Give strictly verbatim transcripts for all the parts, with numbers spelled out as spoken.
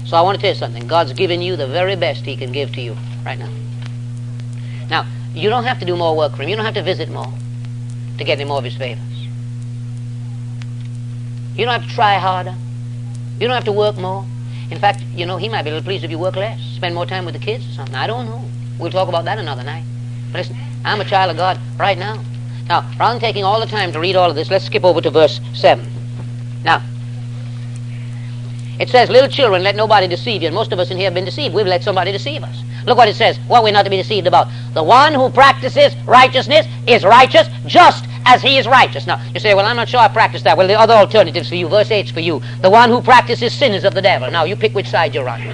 So I want to tell you something. God's given you the very best He can give to you right now. Now, you don't have to do more work for Him. You don't have to visit more to get any more of His favors. You don't have to try harder. You don't have to work more. In fact, you know, He might be a little pleased if you work less. Spend more time with the kids or something. I don't know. We'll talk about that another night. But listen, I'm a child of God right now. Now, rather than taking all the time to read all of this, let's skip over to verse seven. Now, it says, little children, let nobody deceive you. And most of us in here have been deceived. We've let somebody deceive us. Look what it says, what we're not to be deceived about. The one who practices righteousness is righteous just as he is righteous. Now, you say, well, I'm not sure I practice that. Well, the other alternatives for you, verse eight's for you. The one who practices sin is of the devil. Now, you pick which side you're on.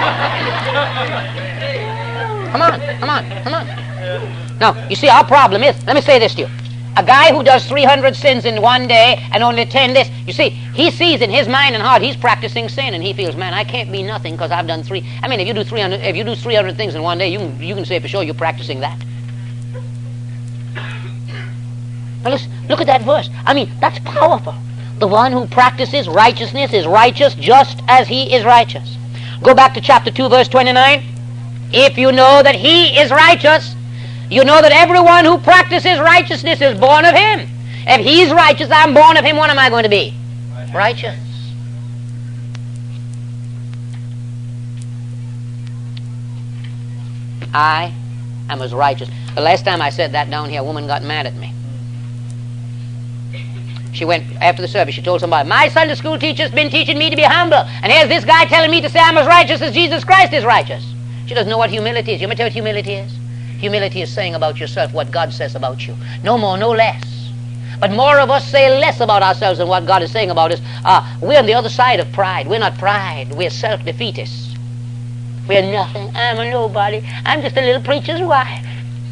Come on, come on, come on. Now, you see, our problem is, let me say this to you. A guy who does three hundred sins in one day and only ten this, you see, he sees in his mind and heart he's practicing sin, and he feels, man, I can't be nothing because I've done three. I mean, if you do three hundred, if you do three hundred things in one day, you can, you can say for sure you're practicing that. Now listen, look at that verse. I mean, that's powerful. The one who practices righteousness is righteous just as he is righteous. Go back to chapter two, verse twenty-nine. If you know that he is righteous, you know that everyone who practices righteousness is born of him. If he's righteous, I'm born of him, what am I going to be? Righteous. I am as righteous. The last time I said that down here, a woman got mad at me. She went, after the service, she told somebody, my Sunday school teacher's been teaching me to be humble, and here's this guy telling me to say I'm as righteous as Jesus Christ is righteous. She doesn't know what humility is. You want me to tell you what humility is? Humility is saying about yourself what God says about you. No more, no less. But more of us say less about ourselves than what God is saying about us. Uh, we're on the other side of pride. We're not pride. We're self-defeatists. We're nothing. I'm a nobody. I'm just a little preacher's wife.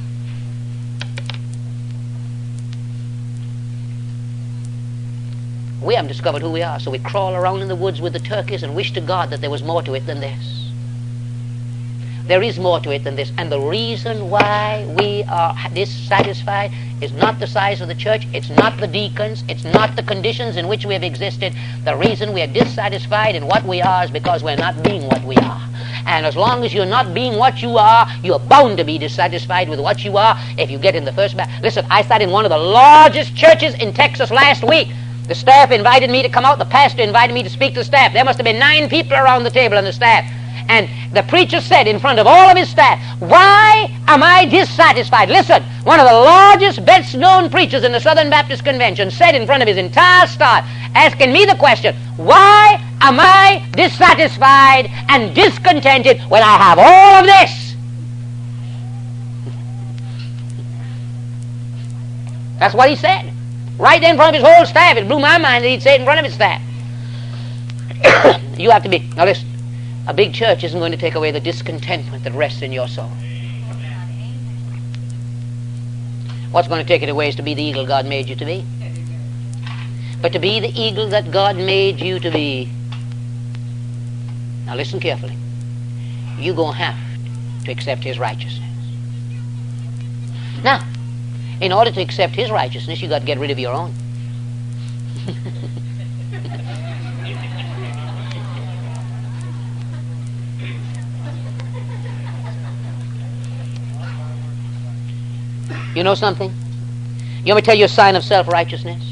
We haven't discovered who we are, so we crawl around in the woods with the turkeys and wish to God that there was more to it than this. There is more to it than this. And the reason why we are dissatisfied is not the size of the church, it's not the deacons, it's not the conditions in which we have existed. The reason we are dissatisfied in what we are is because we're not being what we are. And as long as you're not being what you are, you're bound to be dissatisfied with what you are if you get in the first batch. Listen, I sat in one of the largest churches in Texas last week. The staff invited me to come out. The pastor invited me to speak to the staff. There must have been nine people around the table on the staff. And the preacher said in front of all of his staff, why am I dissatisfied? Listen, one of the largest, best-known preachers in the Southern Baptist Convention said in front of his entire staff, asking me the question, why am I dissatisfied and discontented when I have all of this? That's what he said. Right there in front of his whole staff. It blew my mind that he'd say it in front of his staff. You have to be, now listen, a big church isn't going to take away the discontentment that rests in your soul. What's going to take it away is to be the eagle God made you to be. But to be the eagle that God made you to be, now listen carefully, you're going to have to accept His righteousness. Now, in order to accept His righteousness, you've got to get rid of your own. You know something? You want me to tell you a sign of self-righteousness?